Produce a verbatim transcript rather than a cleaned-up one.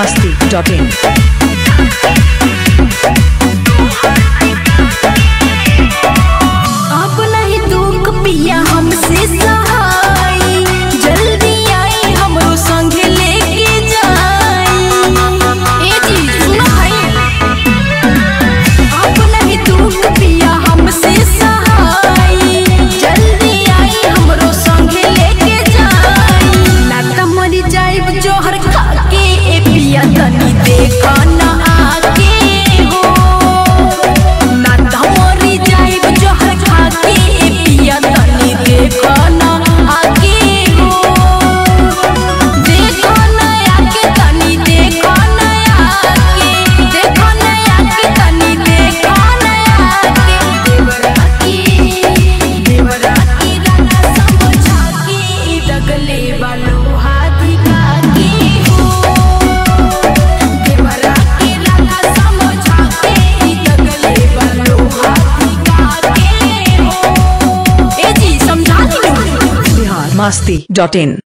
masti dot in. अब नहीं दुख पिया हमसे सहाय, जल्दी आई हमरो संगे लेके जाई। ए जी सुनो भाई, अब नहीं दुख पिया हमसे सहाय, जल्दी आई हमरो संगे लेके जाई। ना त मरी जाइब जोहर खाके ए पिया तनी देखा ना आके हो। ना त मरी जाइब जोहर खाके ए पिया तनी देखा ना आके हो। देखा ना आके तनी देखा ना आके, देखा ना आके तनी देखा ना आके। देवरा की देवरा की राना समझा के दगले वालो हाथी काके हो। देवरा की राना समझा के दगले वालो हाथी काके हो। ए जी समझा दी Bihar masti dot in.